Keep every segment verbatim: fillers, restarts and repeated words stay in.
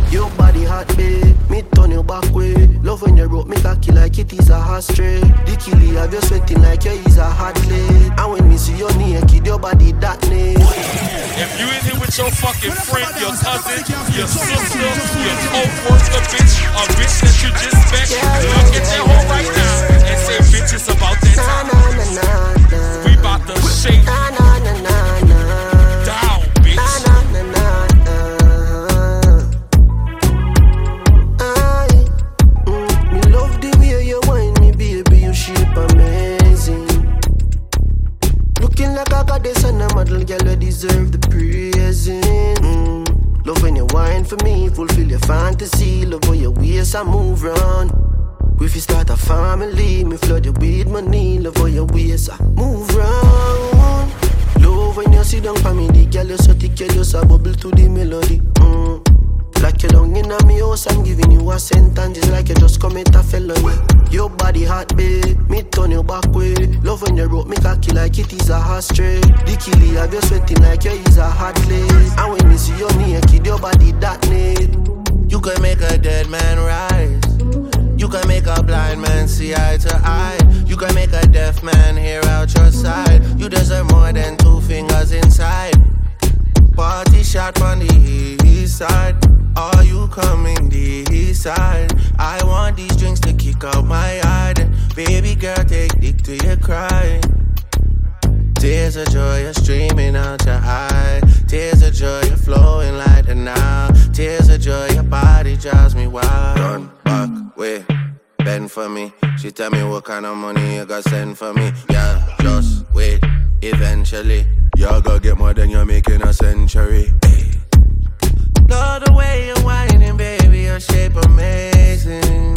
Your body hot, babe. Me turn your back way. Love when you rope me cocky like it is a ashtray. The killie have you sweating like you is a hot blade. And when me see your naked, your body that naked. If you in here with your fucking friend, your cousin, your sister, your co-worker bitch, a bitch that you just met, look at that hoe right now and say bitches about that time. We bout to shake down, bitch. Me love the way you whine me, baby, you shape amazing. Looking like a goddess and a model, girl, you deserve the praising. Mm. Love when you whine for me, fulfill your fantasy. Love how your waist I move round. If you start a family, me flood you with money. Love how your waist I move round. Love when you sit down for me, the girl you so thick, girl you so bubble to the melody. Mm. Like you down in a me house, I'm giving you a sentence. It's like you just commit a felony. Your body hot, babe. Me turn your back way. Love when you rope me cocky like it is a ashtray. The killie have you sweating like you is a hot place. And when me see your naked, your body that naked. You can make a dead man rise. You can make a blind man see eye to eye. You can make a deaf man hear out your side. You deserve more than two fingers inside. Party shot from the east side. Are you coming the east side? I want these drinks to kick out my heart. Baby girl, take dick till you cry. Tears of joy are streaming out your eye. Tears of joy are flowing like the Nile. Tears of joy, your body drives me wild. Run back, way, bend for me. She tell me what kind of money you got send for me. Yeah, just wait, eventually y'all gonna get more than you're making a century. Hey. Love the way you're whining, baby, your shape amazing.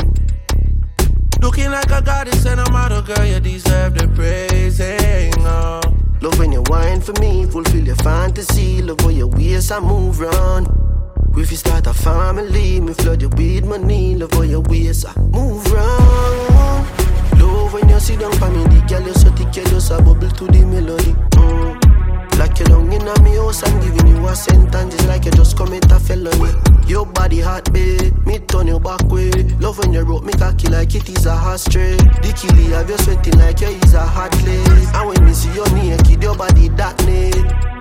Looking like a goddess and a model, girl, you deserve the praising. Oh. Love when you whine for me, fulfill your fantasy. Love how your waist I move round. If you start a family, me flood you with money. Love how your waist I move round. Love when you sit down for me, the girl you so thick, girl you so bubble to the melody. Mm. Like you down in a me house, I'm giving you a sentence. It's like you just commit a felony. Your body hot, babe. Me turn your back way. Love when you rope me cocky like it is a ashtray. The killie have you sweating like you is a hot place. And when me see your naked, your body that naked.